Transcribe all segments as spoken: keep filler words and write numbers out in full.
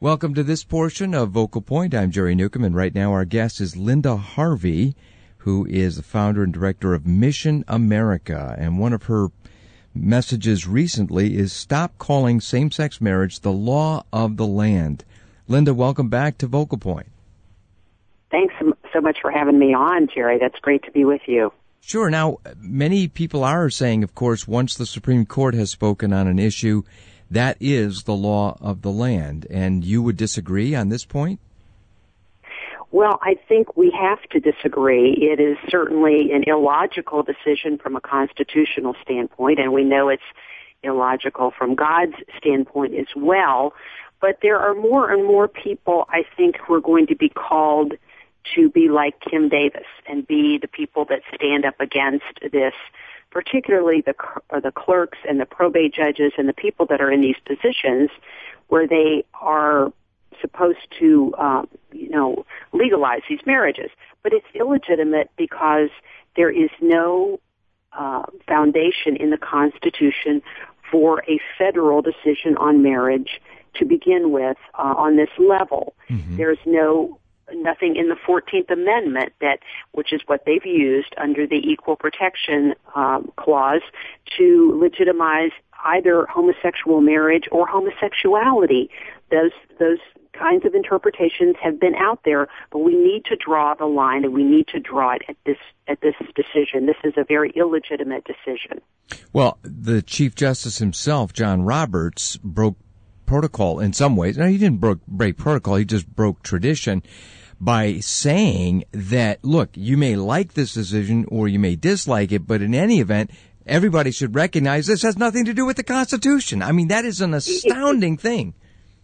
Welcome to this portion of Vocal Point. I'm Jerry Newcomb, and right now our guest is Linda Harvey, who is the founder and director of Mission America. And one of her messages recently is stop calling same-sex marriage the law of the land. Linda, welcome back to Vocal Point. Thanks so much for having me on, Jerry. That's great to be with you. Sure. Now, many people are saying, of course, once the Supreme Court has spoken on an issue, that is the law of the land. And you would disagree on this point? Well, I think we have to disagree. It is certainly an illogical decision from a constitutional standpoint, and we know it's illogical from God's standpoint as well. But there are more and more people, I think, who are going to be called to be like Kim Davis and be the people that stand up against this, particularly the uh, the clerks and the probate judges and the people that are in these positions where they are supposed to, uh, you know, legalize these marriages. But it's illegitimate because there is no uh, foundation in the Constitution for a federal decision on marriage to begin with uh, on this level. Mm-hmm. There's no nothing in the fourteenth Amendment that, which is what they've used under the Equal Protection um, Clause, to legitimize either homosexual marriage or homosexuality. Those those kinds of interpretations have been out there, but we need to draw the line, and we need to draw it at this at this decision. This is a very illegitimate decision. Well, the Chief Justice himself, John Roberts, broke protocol in some ways. Now, he didn't broke, break protocol, he just broke tradition by saying that, look, you may like this decision or you may dislike it, but in any event, everybody should recognize this has nothing to do with the Constitution. I mean, that is an astounding thing.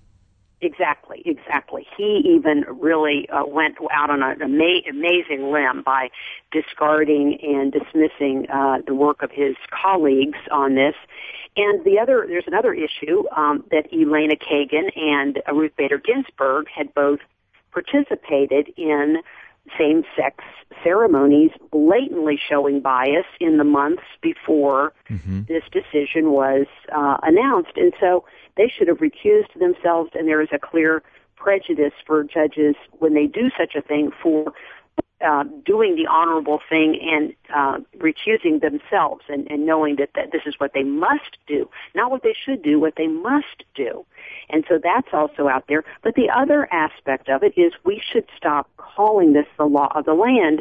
Exactly, exactly. He even really uh, went out on an ama- amazing limb by discarding and dismissing uh, the work of his colleagues on this. And the other, there's another issue um, that Elena Kagan and uh, Ruth Bader Ginsburg had both participated in same-sex ceremonies, blatantly showing bias in the months before mm-hmm. this decision was uh, announced. And so they should have recused themselves, and there is a clear prejudice for judges when they do such a thing for uh, doing the honorable thing and uh, recusing themselves and, and knowing that, that this is what they must do, not what they should do, what they must do. And so that's also out there. But the other aspect of it is we should stop calling this the law of the land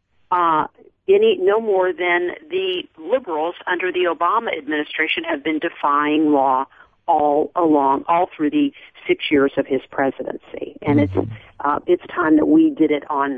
uh, any no more than the liberals under the Obama administration have been defying law all along, all through the six years of his presidency. And mm-hmm. it's uh, it's time that we did it on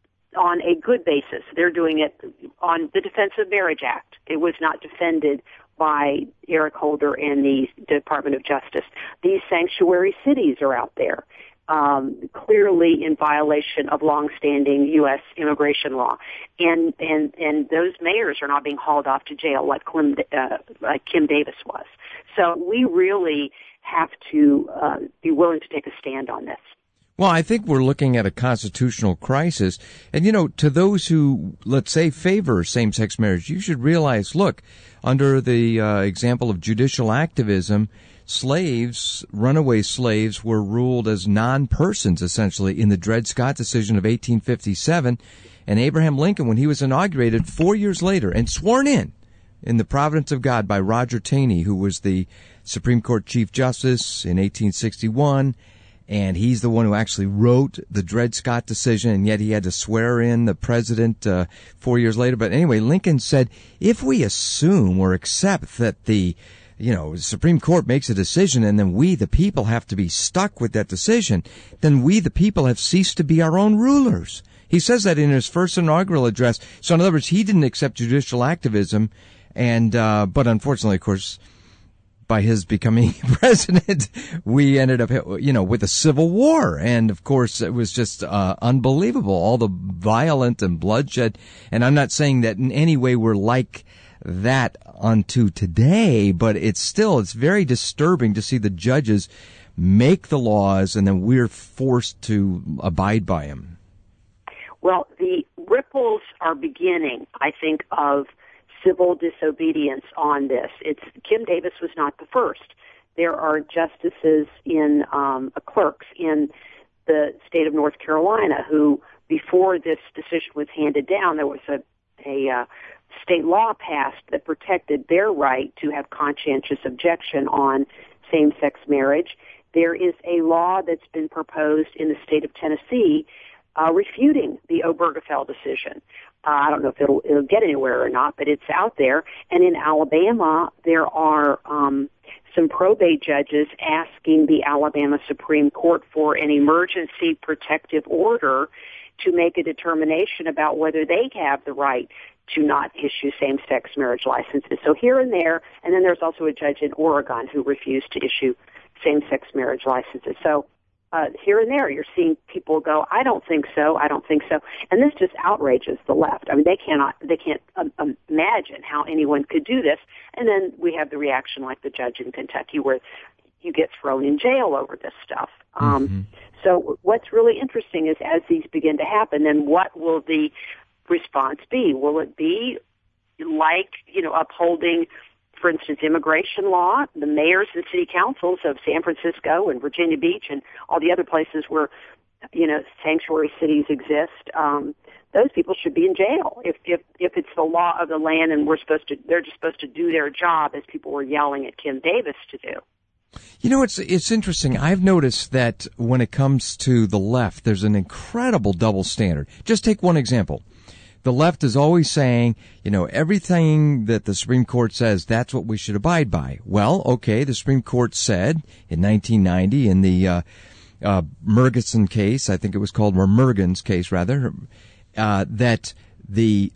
on a good basis. They're doing it on the Defense of Marriage Act. It was not defended by Eric Holder and the Department of Justice. These sanctuary cities are out there, um, clearly in violation of longstanding U S immigration law, and and and those mayors are not being hauled off to jail like Kim, uh, like Kim Davis was. So we really have to uh, be willing to take a stand on this. Well, I think we're looking at a constitutional crisis. And, you know, to those who, let's say, favor same-sex marriage, you should realize, look, under the uh, example of judicial activism, slaves, runaway slaves, were ruled as non-persons, essentially, in the Dred Scott decision of eighteen fifty-seven. And Abraham Lincoln, when he was inaugurated four years later and sworn in, in the providence of God by Roger Taney, who was the Supreme Court Chief Justice in eighteen sixty-one, and he's the one who actually wrote the Dred Scott decision, and yet he had to swear in the president uh, four years later. But anyway, Lincoln said, if we assume or accept that the, you know, Supreme Court makes a decision and then we, the people, have to be stuck with that decision, then we, the people, have ceased to be our own rulers. He says that in his first inaugural address. So in other words, he didn't accept judicial activism, and uh, but unfortunately, of course, by his becoming president, we ended up, you know, with a civil war. And of course, it was just uh, unbelievable, all the violent and bloodshed. And I'm not saying that in any way we're like that unto today, but it's still, it's very disturbing to see the judges make the laws and then we're forced to abide by them. Well, the ripples are beginning, I think, of civil disobedience on this. It's Kim Davis was not the first. there are justices in um, uh, clerks in the state of North Carolina who, before this decision was handed down, there was a a uh, state law passed that protected their right to have conscientious objection on same-sex marriage. There is a law that's been proposed in the state of Tennessee uh, refuting the Obergefell decision. Uh, I don't know if it'll, it'll get anywhere or not, but it's out there. And in Alabama, there are um, some probate judges asking the Alabama Supreme Court for an emergency protective order to make a determination about whether they have the right to not issue same-sex marriage licenses. So here and there, and then there's also a judge in Oregon who refused to issue same-sex marriage licenses. So uh, here and there, you're seeing people go, I don't think so, I don't think so. And this just outrages the left. I mean, they cannot, they can't um, imagine how anyone could do this. And then we have the reaction like the judge in Kentucky where you get thrown in jail over this stuff. Um, mm-hmm. So what's really interesting is as these begin to happen, then what will the response be? Will it be like, you know, upholding, for instance, immigration law? The mayors and city councils of San Francisco and Virginia Beach and all the other places where, you know, sanctuary cities exist, um, those people should be in jail if, if, if it's the law of the land and we're supposed to, they're just supposed to do their job as people were yelling at Kim Davis to do. You know, it's it's interesting. I've noticed that when it comes to the left, there's an incredible double standard. Just take one example. The left is always saying, you know, everything that the Supreme Court says, that's what we should abide by. Well, okay, the Supreme Court said in nineteen ninety in the uh, uh Murgison case, I think it was called, or Mergen's case rather, uh, that the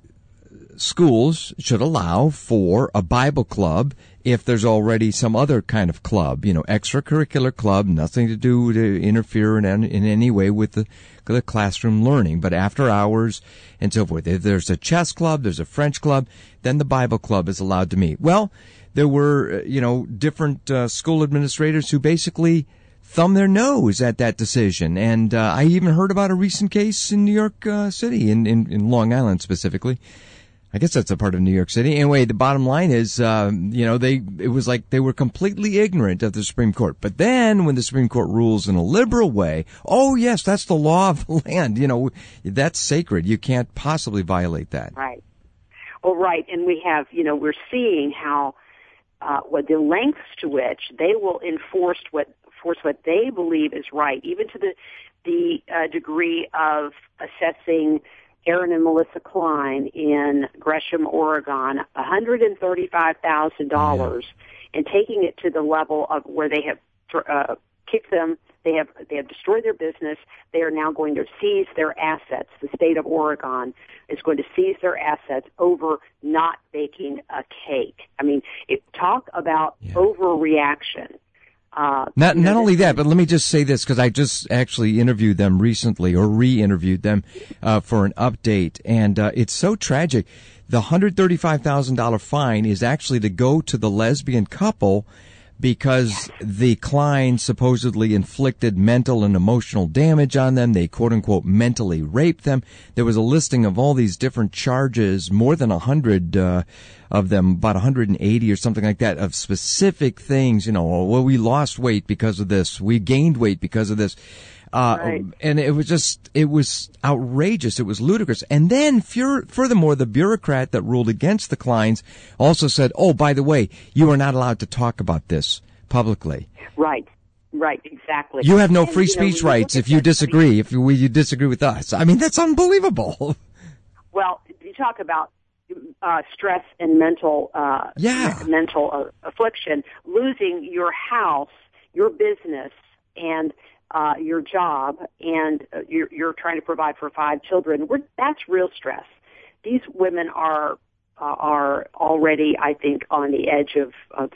schools should allow for a Bible club if there's already some other kind of club, you know, extracurricular club, nothing to do to interfere in, in any way with the, the classroom learning, but after hours and so forth. If there's a chess club, there's a French club, then the Bible club is allowed to meet. Well, there were, you know, different uh, school administrators who basically thumb their nose at that decision. And uh, I even heard about a recent case in New York uh, City, in, in, in Long Island specifically. I guess that's a part of New York City. Anyway, the bottom line is, um, you know, they, it was like they were completely ignorant of the Supreme Court. But then when the Supreme Court rules in a liberal way, oh yes, that's the law of the land. You know, that's sacred. You can't possibly violate that. Right. Well, right. And we have, you know, we're seeing how, uh, what the lengths to which they will enforce what, enforce what they believe is right, even to the, the, uh, degree of assessing Aaron and Melissa Klein in Gresham, Oregon, one hundred thirty-five thousand dollars, yeah. and taking it to the level of where they have uh, kicked them. They have they have destroyed their business. They are now going to seize their assets. The state of Oregon is going to seize their assets over not baking a cake. I mean, it, talk about yeah. overreaction. Uh, not not only that, but let me just say this, because I just actually interviewed them recently, or re-interviewed them uh, for an update, and uh, it's so tragic. The one hundred thirty-five thousand dollars fine is actually to go to the lesbian couple because the Klein supposedly inflicted mental and emotional damage on them. They quote-unquote mentally raped them. There was a listing of all these different charges, more than one hundred uh, of them, about one hundred eighty or something like that, of specific things. You know, well, we lost weight because of this. We gained weight because of this. Uh, right. And it was just, it was outrageous. It was ludicrous. And then, fur- furthermore, the bureaucrat that ruled against the Kleins also said, oh, by the way, you are not allowed to talk about this publicly. Right. Right, exactly. You have no and, free you speech know, rights if you disagree, if you, you disagree with us. I mean, that's unbelievable. Well, you talk about uh, stress and mental, uh, yeah. mental uh, affliction, losing your house, your business, and Uh, your job, and uh, you're, you're trying to provide for five children. We're, that's real stress. These women are uh, are already, I think, on the edge of, of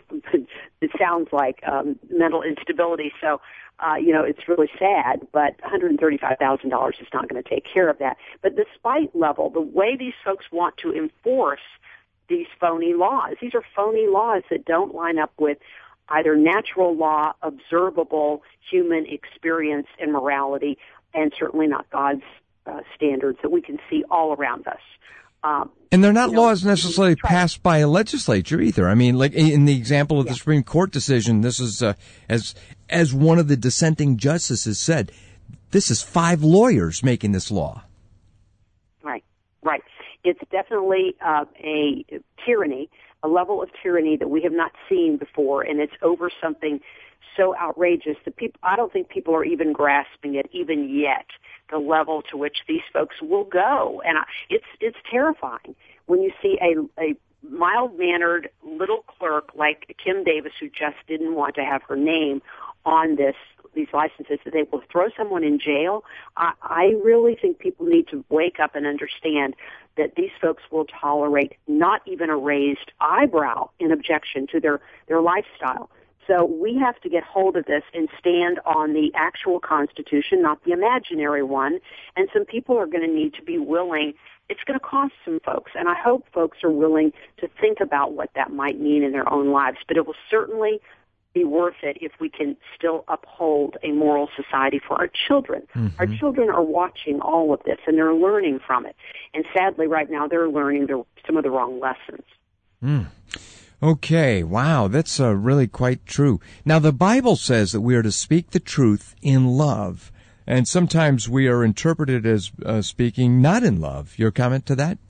it sounds like um, mental instability. So, uh, you know, it's really sad. But one hundred thirty-five thousand dollars is not going to take care of that. But the spite level, the way these folks want to enforce these phony laws, these are phony laws that don't line up with either natural law, observable human experience and morality, and certainly not God's uh, standards that we can see all around us. Um, and they're not you know, laws necessarily try- passed by a legislature either. I mean, like in the example of the Yeah. Supreme Court decision, this is, uh, as as one of the dissenting justices said, this is five lawyers making this law. Right, right. It's definitely uh, a tyranny, a level of tyranny that we have not seen before, and it's over something so outrageous that people, I don't think people are even grasping it even yet, the level to which these folks will go. And I, it's it's terrifying when you see a, a mild-mannered little clerk like Kim Davis, who just didn't want to have her name on this these licenses, that they will throw someone in jail. I, I really think people need to wake up and understand that these folks will tolerate not even a raised eyebrow in objection to their, their lifestyle. So we have to get hold of this and stand on the actual Constitution, not the imaginary one. And some people are going to need to be willing. It's going to cost some folks, and I hope folks are willing to think about what that might mean in their own lives. But it will certainly be worth it if we can still uphold a moral society for our children. Mm-hmm. Our children are watching all of this, and they're learning from it. And sadly, right now, they're learning the, some of the wrong lessons. Mm. Okay, wow, that's uh, really quite true. Now, the Bible says that we are to speak the truth in love, and sometimes we are interpreted as uh, speaking not in love. Your comment to that?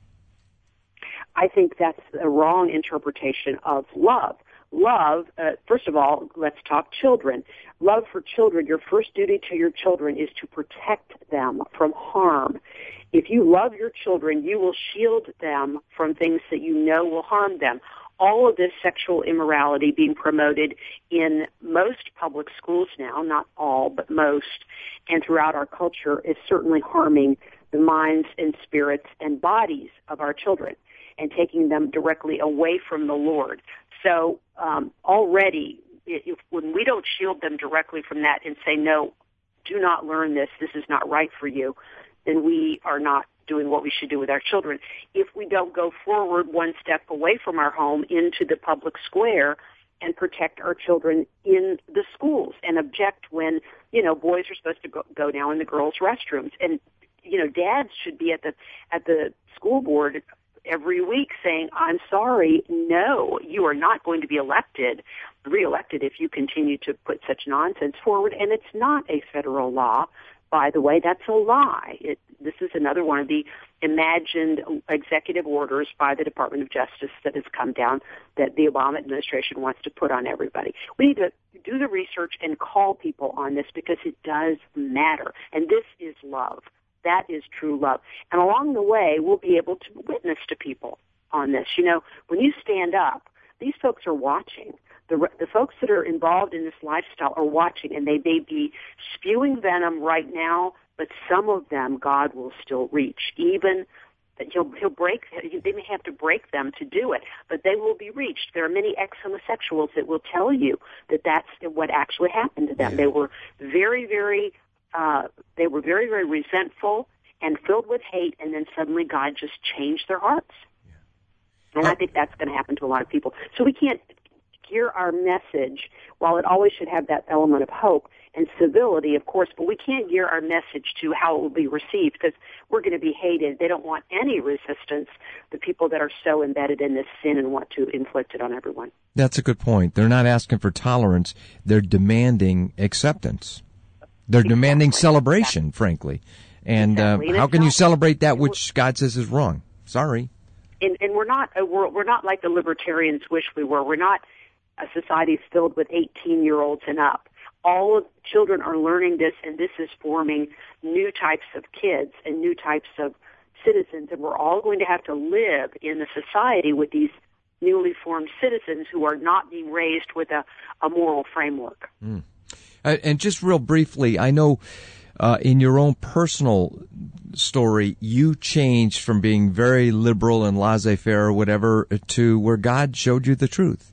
I think that's a wrong interpretation of love. Love, uh, first of all, let's talk children. Love for children, your first duty to your children is to protect them from harm. If you love your children, you will shield them from things that you know will harm them. All of this sexual immorality being promoted in most public schools now, not all, but most, and throughout our culture is certainly harming the minds and spirits and bodies of our children and taking them directly away from the Lord. So um, already, if, when we don't shield them directly from that and say, no, do not learn this, this is not right for you, then we are not doing what we should do with our children. If we don't go forward one step away from our home into the public square and protect our children in the schools and object when, you know, boys are supposed to go, go now in the girls' restrooms. And, you know, dads should be at the at the school board every week saying, I'm sorry, no, you are not going to be elected, reelected if you continue to put such nonsense forward. And it's not a federal law, by the way. That's a lie. It, this is another one of the imagined executive orders by the Department of Justice that has come down that the Obama administration wants to put on everybody. We need to do the research and call people on this because it does matter. And this is love. That is true love. And along the way, we'll be able to witness to people on this. You know, when you stand up, these folks are watching. The, the folks that are involved in this lifestyle are watching, and they may be spewing venom right now, but some of them God will still reach. Even that he'll, he'll break, they may have to break them to do it, but they will be reached. There are many ex-homosexuals that will tell you that that's what actually happened to them. Yeah. They were very, very Uh, they were very, very resentful and filled with hate, and then suddenly God just changed their hearts. Yeah. And I think that's going to happen to a lot of people. So we can't gear our message, while it always should have that element of hope and civility, of course, but we can't gear our message to how it will be received because we're going to be hated. They don't want any resistance, the people that are so embedded in this sin and want to inflict it on everyone. That's a good point. They're not asking for tolerance. They're demanding acceptance. They're exactly. demanding celebration, exactly. frankly. And, exactly. uh, and how can not, you celebrate that which God says is wrong? Sorry. And, and we're not a world, we're not like the libertarians wish we were. We're not a society filled with eighteen-year-olds and up. All of children are learning this, and this is forming new types of kids and new types of citizens, and we're all going to have to live in a society with these newly formed citizens who are not being raised with a, a moral framework. Mm. Uh, and just real briefly, I know uh, in your own personal story, you changed from being very liberal and laissez-faire or whatever to where God showed you the truth.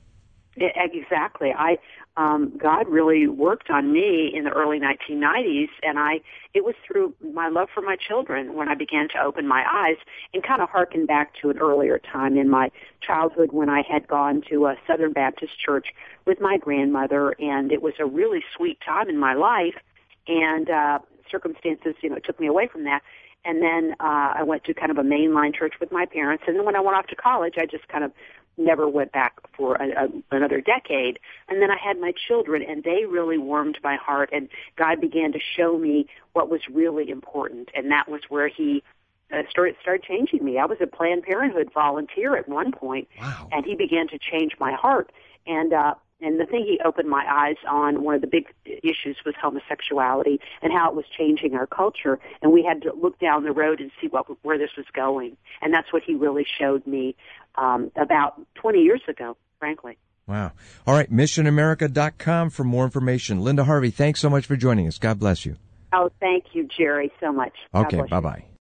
Exactly. I um, God really worked on me in the early nineteen nineties, and I it was through my love for my children when I began to open my eyes and kind of harken back to an earlier time in my childhood when I had gone to a Southern Baptist church with my grandmother, and it was a really sweet time in my life, and uh, circumstances, you know, took me away from that. And then uh, I went to kind of a mainline church with my parents. And then when I went off to college, I just kind of never went back for a, a, another decade. And then I had my children, and they really warmed my heart. And God began to show me what was really important. And that was where he uh, started, started changing me. I was a Planned Parenthood volunteer at one point, wow. and he began to change my heart. And uh, and the thing he opened my eyes on, one of the big issues was homosexuality and how it was changing our culture. And we had to look down the road and see what where this was going. And that's what he really showed me um, about twenty years ago, frankly. Wow. All right, mission america dot com for more information. Linda Harvey, thanks so much for joining us. God bless you. Oh, thank you, Jerry, so much. God okay, bless you. bye-bye.